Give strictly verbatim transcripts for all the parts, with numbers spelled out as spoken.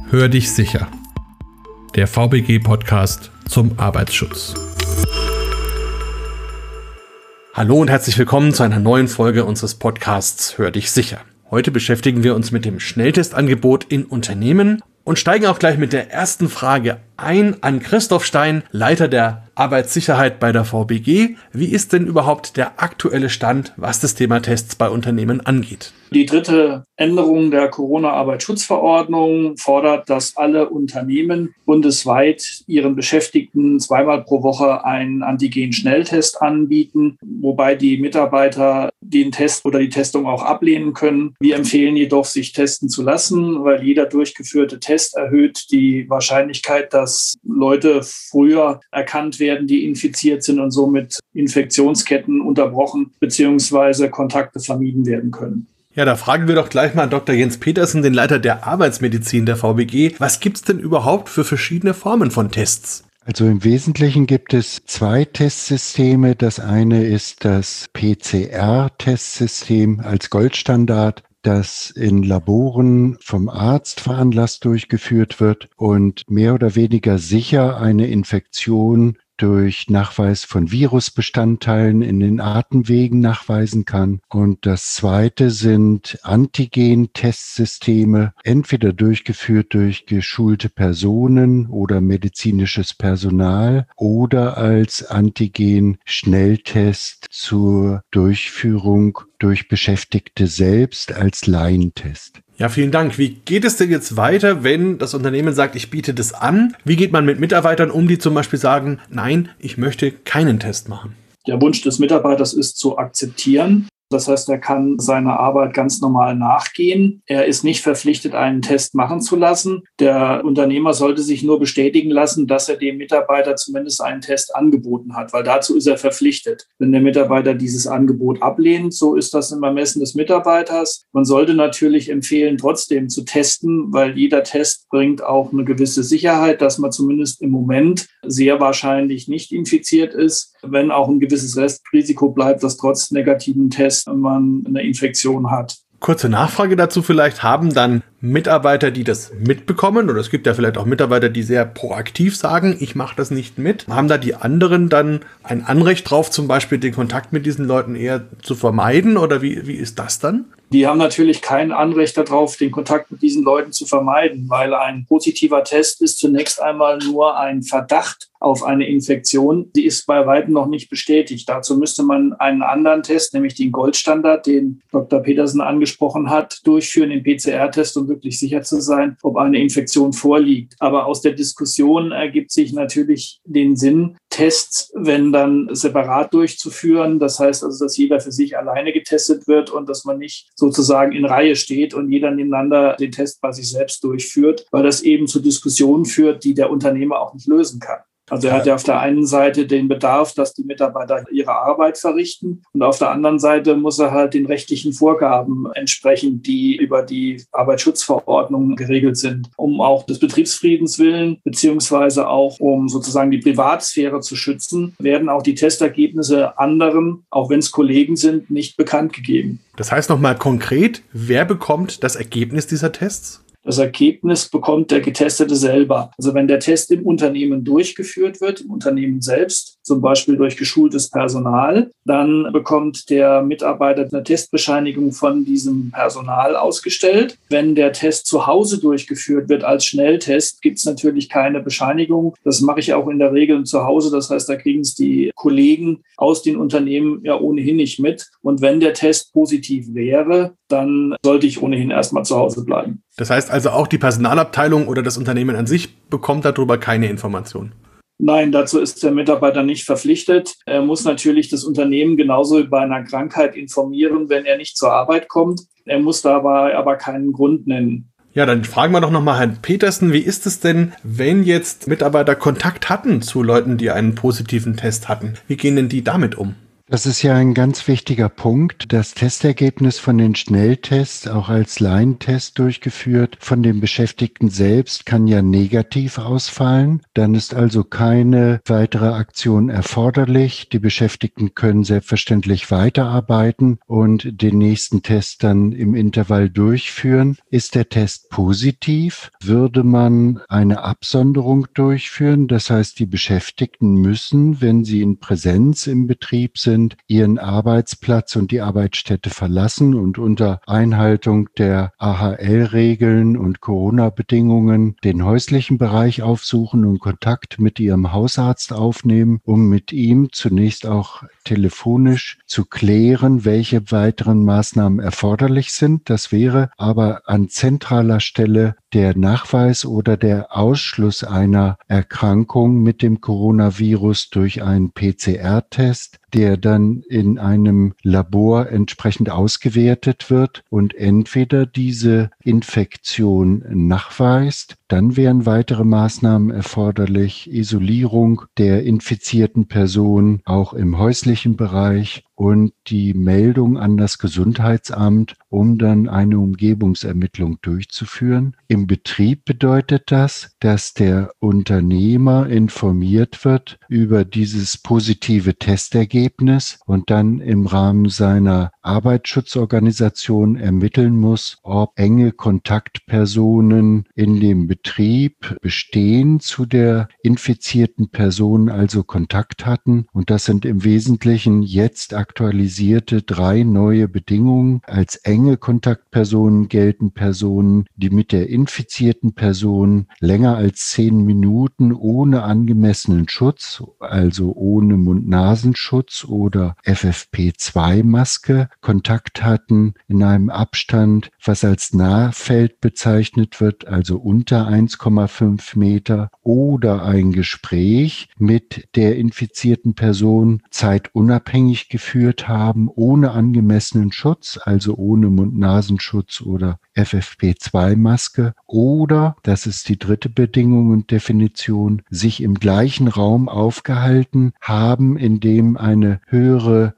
Hör dich sicher. Der V B G-Podcast zum Arbeitsschutz. Hallo und herzlich willkommen zu einer neuen Folge unseres Podcasts Hör dich sicher. Heute beschäftigen wir uns mit dem Schnelltestangebot in Unternehmen und steigen auch gleich mit der ersten Frage ein an Christoph Stein, Leiter der Arbeitssicherheit bei der V B G. Wie ist denn überhaupt der aktuelle Stand, was das Thema Tests bei Unternehmen angeht? Die dritte Änderung der Corona-Arbeitsschutzverordnung fordert, dass alle Unternehmen bundesweit ihren Beschäftigten zweimal pro Woche einen Antigen-Schnelltest anbieten, wobei die Mitarbeiter den Test oder die Testung auch ablehnen können. Wir empfehlen jedoch, sich testen zu lassen, weil jeder durchgeführte Test erhöht die Wahrscheinlichkeit, dass Leute früher erkannt werden, die infiziert sind und somit Infektionsketten unterbrochen bzw. Kontakte vermieden werden können. Ja, da fragen wir doch gleich mal Doktor Jens Petersen, den Leiter der Arbeitsmedizin der V B G. Was gibt's denn überhaupt für verschiedene Formen von Tests? Also im Wesentlichen gibt es zwei Testsysteme. Das eine ist das P C R-Testsystem als Goldstandard, das in Laboren vom Arzt veranlasst durchgeführt wird und mehr oder weniger sicher eine Infektion durch Nachweis von Virusbestandteilen in den Atemwegen nachweisen kann. Und das zweite sind Antigen-Testsysteme, entweder durchgeführt durch geschulte Personen oder medizinisches Personal oder als Antigen-Schnelltest zur Durchführung durch Beschäftigte selbst als Laientest. Ja, vielen Dank. Wie geht es denn jetzt weiter, wenn das Unternehmen sagt, ich biete das an? Wie geht man mit Mitarbeitern um, die zum Beispiel sagen, nein, ich möchte keinen Test machen? Der Wunsch des Mitarbeiters ist zu akzeptieren. Das heißt, er kann seiner Arbeit ganz normal nachgehen. Er ist nicht verpflichtet, einen Test machen zu lassen. Der Unternehmer sollte sich nur bestätigen lassen, dass er dem Mitarbeiter zumindest einen Test angeboten hat, weil dazu ist er verpflichtet. Wenn der Mitarbeiter dieses Angebot ablehnt, so ist das im Ermessen des Mitarbeiters. Man sollte natürlich empfehlen, trotzdem zu testen, weil jeder Test bringt auch eine gewisse Sicherheit, dass man zumindest im Moment sehr wahrscheinlich nicht infiziert ist, wenn auch ein gewisses Restrisiko bleibt, dass trotz negativen Tests man eine Infektion hat. Kurze Nachfrage dazu vielleicht, haben dann Mitarbeiter, die das mitbekommen, oder es gibt ja vielleicht auch Mitarbeiter, die sehr proaktiv sagen, ich mache das nicht mit, haben da die anderen dann ein Anrecht drauf, zum Beispiel den Kontakt mit diesen Leuten eher zu vermeiden, oder wie, wie ist das dann? Die haben natürlich kein Anrecht darauf, den Kontakt mit diesen Leuten zu vermeiden, weil ein positiver Test ist zunächst einmal nur ein Verdacht auf eine Infektion. Die ist bei weitem noch nicht bestätigt. Dazu müsste man einen anderen Test, nämlich den Goldstandard, den Doktor Petersen angesprochen hat, durchführen, den P C R-Test, um wirklich sicher zu sein, ob eine Infektion vorliegt. Aber aus der Diskussion ergibt sich natürlich den Sinn, Tests, wenn dann separat durchzuführen. Das heißt also, dass jeder für sich alleine getestet wird und dass man nicht sozusagen in Reihe steht und jeder nebeneinander den Test bei sich selbst durchführt, weil das eben zu Diskussionen führt, die der Unternehmer auch nicht lösen kann. Also er hat ja auf der einen Seite den Bedarf, dass die Mitarbeiter ihre Arbeit verrichten und auf der anderen Seite muss er halt den rechtlichen Vorgaben entsprechen, die über die Arbeitsschutzverordnung geregelt sind, um auch des Betriebsfriedens willen beziehungsweise auch um sozusagen die Privatsphäre zu schützen, werden auch die Testergebnisse anderen, auch wenn es Kollegen sind, nicht bekannt gegeben. Das heißt nochmal konkret, wer bekommt das Ergebnis dieser Tests? Das Ergebnis bekommt der Getestete selber. Also wenn der Test im Unternehmen durchgeführt wird, im Unternehmen selbst, zum Beispiel durch geschultes Personal, dann bekommt der Mitarbeiter eine Testbescheinigung von diesem Personal ausgestellt. Wenn der Test zu Hause durchgeführt wird als Schnelltest, gibt es natürlich keine Bescheinigung. Das mache ich auch in der Regel zu Hause. Das heißt, da kriegen es die Kollegen aus den Unternehmen ja ohnehin nicht mit. Und wenn der Test positiv wäre, dann sollte ich ohnehin erstmal zu Hause bleiben. Das heißt also auch die Personalabteilung oder das Unternehmen an sich bekommt darüber keine Information? Nein, dazu ist der Mitarbeiter nicht verpflichtet. Er muss natürlich das Unternehmen genauso wie bei einer Krankheit informieren, wenn er nicht zur Arbeit kommt. Er muss dabei aber keinen Grund nennen. Ja, dann fragen wir doch nochmal Herrn Petersen, wie ist es denn, wenn jetzt Mitarbeiter Kontakt hatten zu Leuten, die einen positiven Test hatten? Wie gehen denn die damit um? Das ist ja ein ganz wichtiger Punkt. Das Testergebnis von den Schnelltests, auch als Laientest durchgeführt, von den Beschäftigten selbst kann ja negativ ausfallen. Dann ist also keine weitere Aktion erforderlich. Die Beschäftigten können selbstverständlich weiterarbeiten und den nächsten Test dann im Intervall durchführen. Ist der Test positiv, würde man eine Absonderung durchführen. Das heißt, die Beschäftigten müssen, wenn sie in Präsenz im Betrieb sind, ihren Arbeitsplatz und die Arbeitsstätte verlassen und unter Einhaltung der A H L-Regeln und Corona-Bedingungen den häuslichen Bereich aufsuchen und Kontakt mit ihrem Hausarzt aufnehmen, um mit ihm zunächst auch telefonisch zu klären, welche weiteren Maßnahmen erforderlich sind. Das wäre aber an zentraler Stelle der Nachweis oder der Ausschluss einer Erkrankung mit dem Coronavirus durch einen P C R-Test, der dann in einem Labor entsprechend ausgewertet wird und entweder diese Infektion nachweist, dann wären weitere Maßnahmen erforderlich, Isolierung der infizierten Person auch im häuslichen Bereich und die Meldung an das Gesundheitsamt, um dann eine Umgebungsermittlung durchzuführen. Im Betrieb bedeutet das, dass der Unternehmer informiert wird über dieses positive Testergebnis und dann im Rahmen seiner Arbeitsschutzorganisation ermitteln muss, ob enge Kontaktpersonen in dem Betrieb bestehen zu der infizierten Person, also Kontakt hatten. Und das sind im Wesentlichen jetzt aktualisierte drei neue Bedingungen. Als enge Kontaktpersonen gelten Personen, die mit der infizierten Person länger als zehn Minuten ohne angemessenen Schutz, also ohne Mund-Nasenschutz oder F F P zwei Maske, Kontakt hatten in einem Abstand, was als Nahfeld bezeichnet wird, also unter eins Komma fünf Meter, oder ein Gespräch mit der infizierten Person zeitunabhängig geführt haben, ohne angemessenen Schutz, also ohne Mund-Nasenschutz oder F F P zwei Maske, oder, das ist die dritte Bedingung und Definition, sich im gleichen Raum aufgehalten haben, in dem eine höhere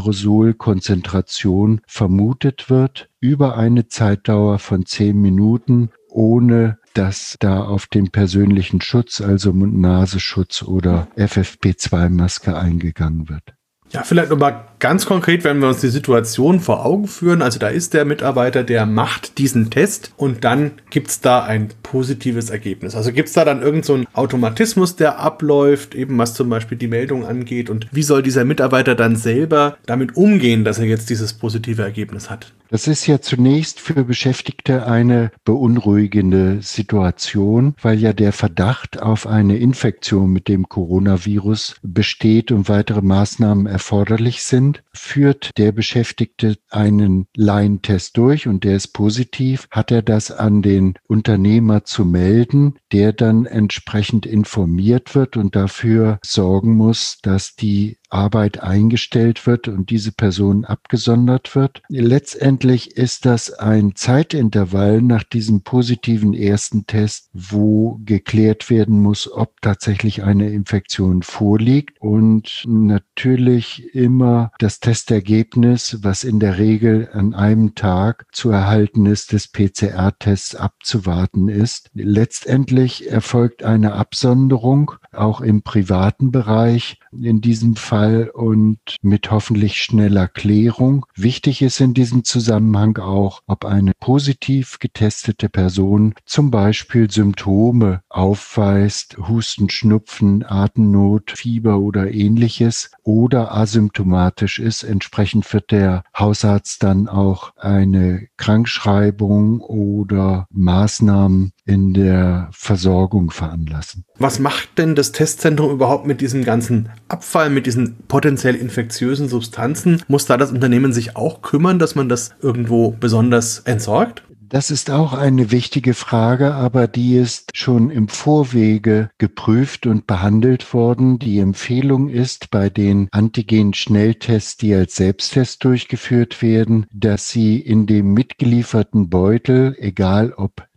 Aerosolkonzentration vermutet wird, über eine Zeitdauer von zehn Minuten, ohne dass da auf den persönlichen Schutz, also Mund-Nasenschutz oder F F P zwei Maske eingegangen wird. Ja, vielleicht nochmal ganz konkret, wenn wir uns die Situation vor Augen führen. Also da ist der Mitarbeiter, der macht diesen Test und dann gibt's da ein positives Ergebnis. Also gibt's da dann irgend so einen Automatismus, der abläuft, eben was zum Beispiel die Meldung angeht. Und wie soll dieser Mitarbeiter dann selber damit umgehen, dass er jetzt dieses positive Ergebnis hat? Das ist ja zunächst für Beschäftigte eine beunruhigende Situation, weil ja der Verdacht auf eine Infektion mit dem Coronavirus besteht und weitere Maßnahmen erforderlich sind. Führt der Beschäftigte einen Laientest durch und der ist positiv, hat er das an den Unternehmer zu melden, der dann entsprechend informiert wird und dafür sorgen muss, dass die Arbeit eingestellt wird und diese Person abgesondert wird. Letztendlich ist das ein Zeitintervall nach diesem positiven ersten Test, wo geklärt werden muss, ob tatsächlich eine Infektion vorliegt und natürlich immer das Testergebnis, was in der Regel an einem Tag zu erhalten ist, des P C R-Tests abzuwarten ist. Letztendlich erfolgt eine Absonderung, auch im privaten Bereich in diesem Fall und mit hoffentlich schneller Klärung. Wichtig ist in diesem Zusammenhang auch, ob eine positiv getestete Person zum Beispiel Symptome aufweist, Husten, Schnupfen, Atemnot, Fieber oder ähnliches oder asymptomatisch ist. Entsprechend wird der Hausarzt dann auch eine Krankschreibung oder Maßnahmen in der Versorgung veranlassen. Was macht denn das Testzentrum überhaupt mit diesem ganzen Abfall, mit diesen potenziell infektiösen Substanzen? Muss da das Unternehmen sich auch kümmern, dass man das irgendwo besonders entsorgt? Das ist auch eine wichtige Frage, aber die ist schon im Vorwege geprüft und behandelt worden. Die Empfehlung ist bei den Antigen-Schnelltests, die als Selbsttest durchgeführt werden, dass sie in dem mitgelieferten Beutel, egal ob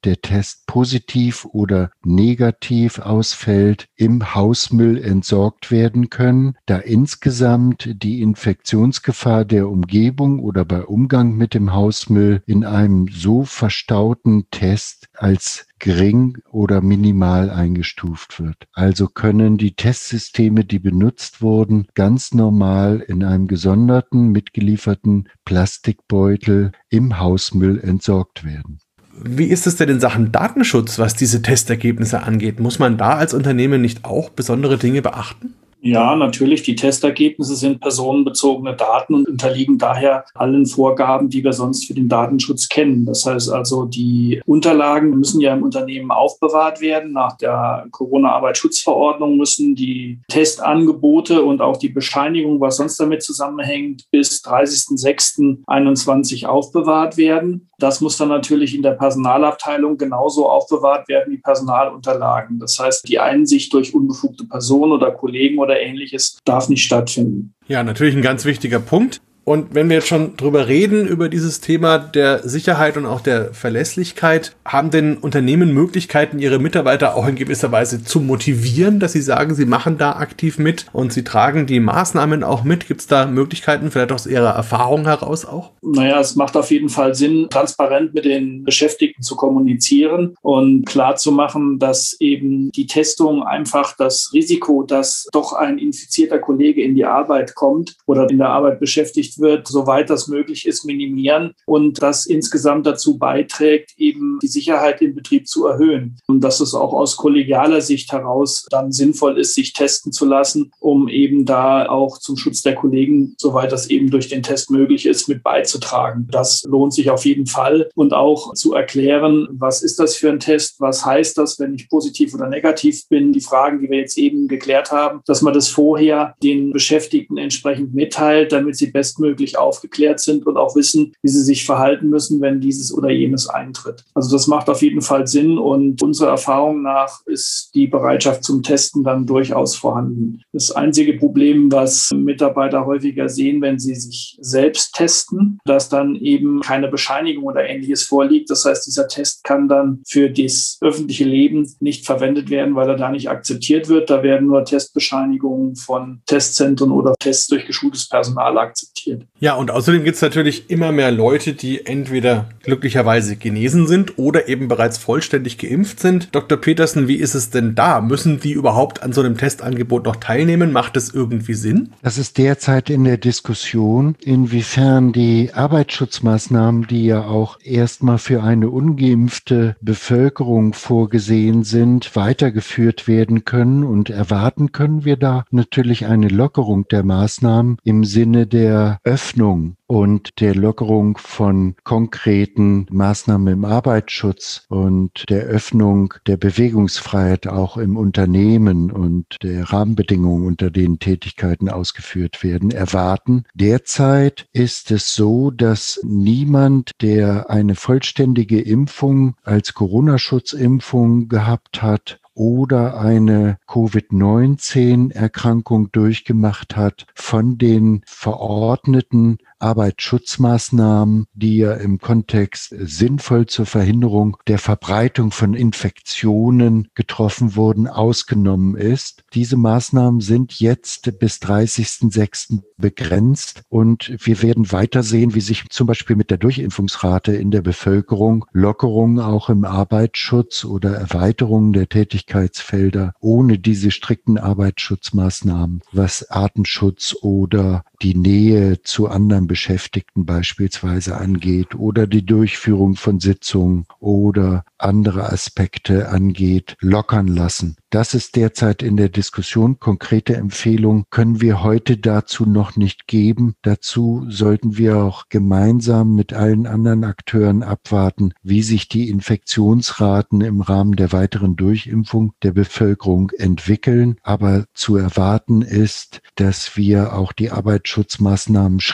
der Test positiv oder negativ ausfällt, im Hausmüll entsorgt werden können, da insgesamt die Infektionsgefahr der Umgebung oder bei Umgang mit dem Hausmüll in einem so verstauten Test als gering oder minimal eingestuft wird. Also können die Testsysteme, die benutzt wurden, ganz normal in einem gesonderten, mitgelieferten Plastikbeutel im Hausmüll entsorgt werden. Wie ist es denn in Sachen Datenschutz, was diese Testergebnisse angeht? Muss man da als Unternehmen nicht auch besondere Dinge beachten? Ja, natürlich. Die Testergebnisse sind personenbezogene Daten und unterliegen daher allen Vorgaben, die wir sonst für den Datenschutz kennen. Das heißt also, die Unterlagen müssen ja im Unternehmen aufbewahrt werden. Nach der Corona-Arbeitsschutzverordnung müssen die Testangebote und auch die Bescheinigung, was sonst damit zusammenhängt, bis dreißigsten sechsten einundzwanzig aufbewahrt werden. Das muss dann natürlich in der Personalabteilung genauso aufbewahrt werden wie Personalunterlagen. Das heißt, die Einsicht durch unbefugte Personen oder Kollegen oder Ähnliches darf nicht stattfinden. Ja, natürlich ein ganz wichtiger Punkt. Und wenn wir jetzt schon drüber reden, über dieses Thema der Sicherheit und auch der Verlässlichkeit, haben denn Unternehmen Möglichkeiten, ihre Mitarbeiter auch in gewisser Weise zu motivieren, dass sie sagen, sie machen da aktiv mit und sie tragen die Maßnahmen auch mit? Gibt es da Möglichkeiten, vielleicht aus Ihrer Erfahrung heraus auch? Naja, es macht auf jeden Fall Sinn, transparent mit den Beschäftigten zu kommunizieren und klarzumachen, dass eben die Testung einfach das Risiko, dass doch ein infizierter Kollege in die Arbeit kommt oder in der Arbeit beschäftigt wird, soweit das möglich ist, minimieren und das insgesamt dazu beiträgt, eben die Sicherheit im Betrieb zu erhöhen. Und dass es auch aus kollegialer Sicht heraus dann sinnvoll ist, sich testen zu lassen, um eben da auch zum Schutz der Kollegen, soweit das eben durch den Test möglich ist, mit beizutragen. Das lohnt sich auf jeden Fall und auch zu erklären, was ist das für ein Test, was heißt das, wenn ich positiv oder negativ bin, die Fragen, die wir jetzt eben geklärt haben, dass man das vorher den Beschäftigten entsprechend mitteilt, damit sie bestmöglich aufgeklärt sind und auch wissen, wie sie sich verhalten müssen, wenn dieses oder jenes eintritt. Also das macht auf jeden Fall Sinn und unserer Erfahrung nach ist die Bereitschaft zum Testen dann durchaus vorhanden. Das einzige Problem, was Mitarbeiter häufiger sehen, wenn sie sich selbst testen, dass dann eben keine Bescheinigung oder Ähnliches vorliegt. Das heißt, dieser Test kann dann für das öffentliche Leben nicht verwendet werden, weil er da nicht akzeptiert wird. Da werden nur Testbescheinigungen von Testzentren oder Tests durch geschultes Personal akzeptiert. Ja, und außerdem gibt es natürlich immer mehr Leute, die entweder glücklicherweise genesen sind oder eben bereits vollständig geimpft sind. Doktor Petersen, wie ist es denn da? Müssen die überhaupt an so einem Testangebot noch teilnehmen? Macht es irgendwie Sinn? Das ist derzeit in der Diskussion, inwiefern die Arbeitsschutzmaßnahmen, die ja auch erstmal für eine ungeimpfte Bevölkerung vorgesehen sind, weitergeführt werden können. Und erwarten können wir da natürlich eine Lockerung der Maßnahmen im Sinne der Öffnung und der Lockerung von konkreten Maßnahmen im Arbeitsschutz und der Öffnung der Bewegungsfreiheit auch im Unternehmen und der Rahmenbedingungen, unter denen Tätigkeiten ausgeführt werden, erwarten. Derzeit ist es so, dass niemand, der eine vollständige Impfung als Corona-Schutzimpfung gehabt hat, oder eine Covid neunzehn Erkrankung durchgemacht hat, von den verordneten Arbeitsschutzmaßnahmen, die ja im Kontext sinnvoll zur Verhinderung der Verbreitung von Infektionen getroffen wurden, ausgenommen ist. Diese Maßnahmen sind jetzt bis dreißigsten sechsten begrenzt und wir werden weiter sehen, wie sich zum Beispiel mit der Durchimpfungsrate in der Bevölkerung Lockerungen auch im Arbeitsschutz oder Erweiterungen der Tätigkeitsfelder ohne diese strikten Arbeitsschutzmaßnahmen, was Artenschutz oder die Nähe zu anderen Beschäftigten beispielsweise angeht oder die Durchführung von Sitzungen oder andere Aspekte angeht, lockern lassen. Das ist derzeit in der Diskussion. Konkrete Empfehlungen können wir heute dazu noch nicht geben. Dazu sollten wir auch gemeinsam mit allen anderen Akteuren abwarten, wie sich die Infektionsraten im Rahmen der weiteren Durchimpfung der Bevölkerung entwickeln. Aber zu erwarten ist, dass wir auch die Arbeitsschutzmaßnahmen schrittweise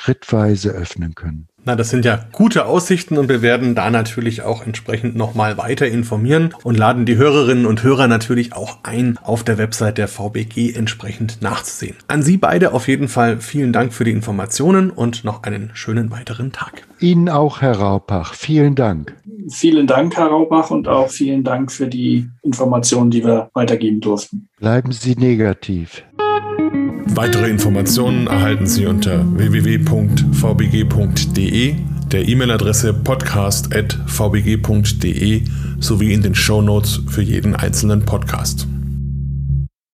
Kreise öffnen können. Na, das sind ja gute Aussichten und wir werden da natürlich auch entsprechend nochmal weiter informieren und laden die Hörerinnen und Hörer natürlich auch ein, auf der Website der V B G entsprechend nachzusehen. An Sie beide auf jeden Fall vielen Dank für die Informationen und noch einen schönen weiteren Tag. Ihnen auch, Herr Raupach. Vielen Dank. Vielen Dank, Herr Raupach, und auch vielen Dank für die Informationen, die wir weitergeben durften. Bleiben Sie negativ. Weitere Informationen erhalten Sie unter w w w punkt v b g punkt d e, der E-Mail-Adresse podcast at v b g punkt d e sowie in den Shownotes für jeden einzelnen Podcast.